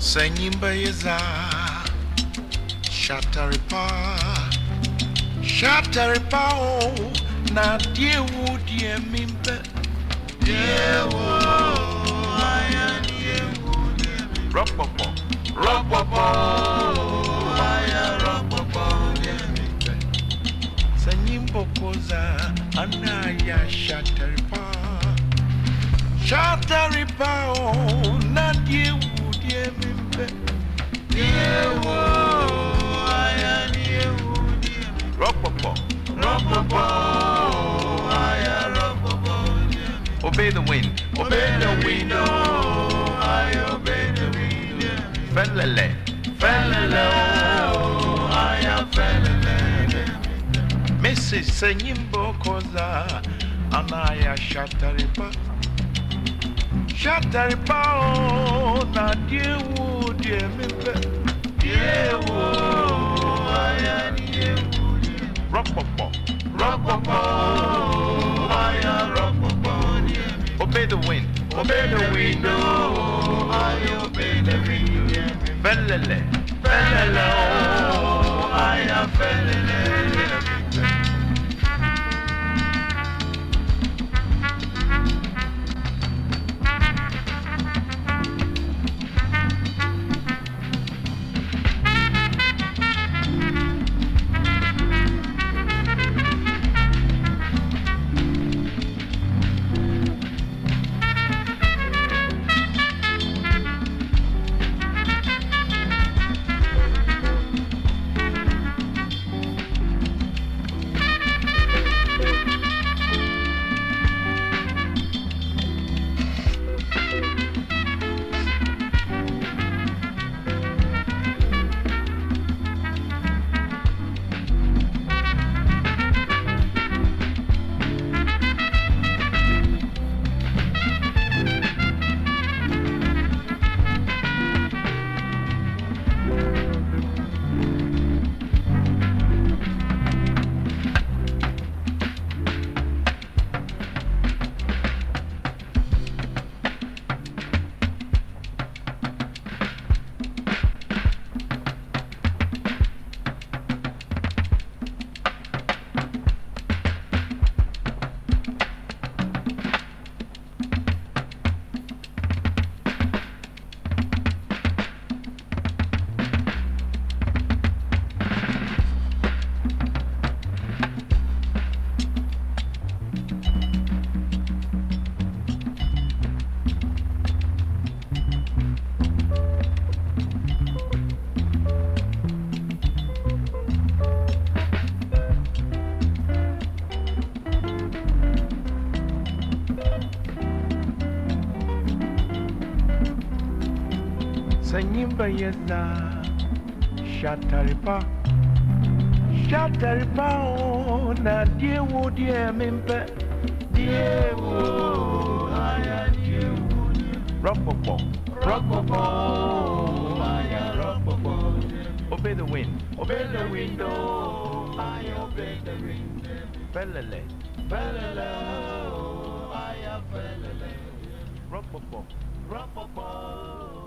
Senyimba yeza Shataripa o na diewu die mimbe diewu aya diewu ropopo aya ropopo die mimbe Senyimbo koza anaya Shataripa o na diewu die mimbe diewu aya diewu ropopo aya ropopo obey the wind oh I obey the wind felele oh aya felele Mrs. Senyimbo koza anaya Shataripa oh na diewu die mimbe diewu aya diewu ropopo aya ropopo obey the wind oh I obey the wind felele oh aya felele Senyimba yeza Shataripa o na diewu die mimbe diewu aya diewu ropopo aya ropopo obey the wind oh I obey the wind felele oh aya felele ropopo